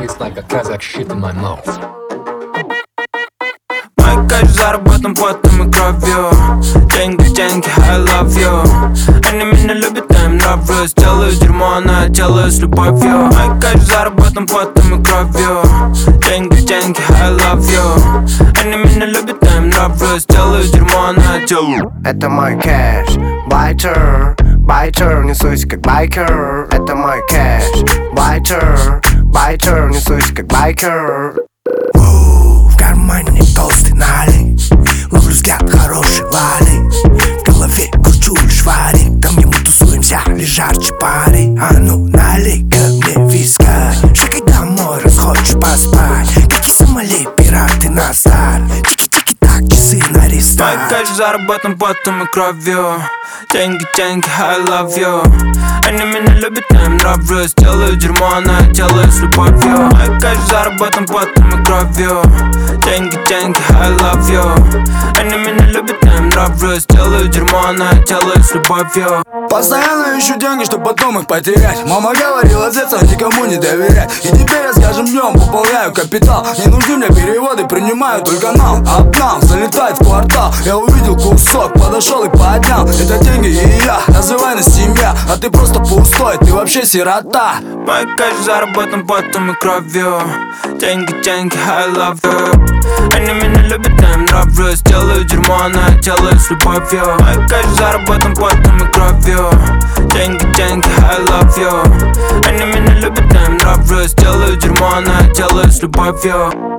taste like a Kazakh shit in my mouth. Мой кайф заработан потом и кровью. Деньги, деньги, I love you. Они меня любят, я им нравлюсь. Делаю дерьмо, но я делаю с любовью. Мой кайф заработан потом и кровью. Деньги, деньги, I love you. Они меня любят, я им нравлюсь. Делаю дерьмо, но я делаю. Это мой кэш, байтер, байтер, несусь как байкер. Это мой кэш, байтер, байтер, несусь как байкер. В кармане толстый налик, ловлю взгляд хороший лали. В голове кручу лишь варик, там где мы тусуемся, лишь жарче пари. А ну налей-ка мне виска, шагай домой, раз хочешь поспать. Какие Сомали, пираты на старт. Тики-тики-так, часы на рестарт. Мой кайф заработан потом и кровью. Деньги, деньги, I love you. Они меня любят, я им нравлюсь. Делаю дерьмо, но я делаю с любовью. Мой кайф заработан потом и кровью. Деньги, деньги, I love you. Они меня любят, я им нравлюсь. Делаю дерьмо, но я делаю с любовью. Постоянно ищу деньги, чтоб потом их потерять. Мама говорила, с детства никому не доверять. И теперь я с каждым днем пополняю капитал. Не нужны мне переводы, принимаю только нам. Обнал, залетает в квартал. Я увидел кусок, подошел и поднял. Это деньги и я, называй нас семья. А ты просто пустой, ты вообще сирота. Мой кайф заработан потом и кровью. Деньги, деньги, I love you. Они меня любят, я им нравлюсь. Делаю дерьмо, но я делаю с любовью. Мой кайф заработан потом и кровью. Деньги, деньги, I love you. Они меня любят, я им нравлюсь. Делаю дерьмо, но я делаю с любовью.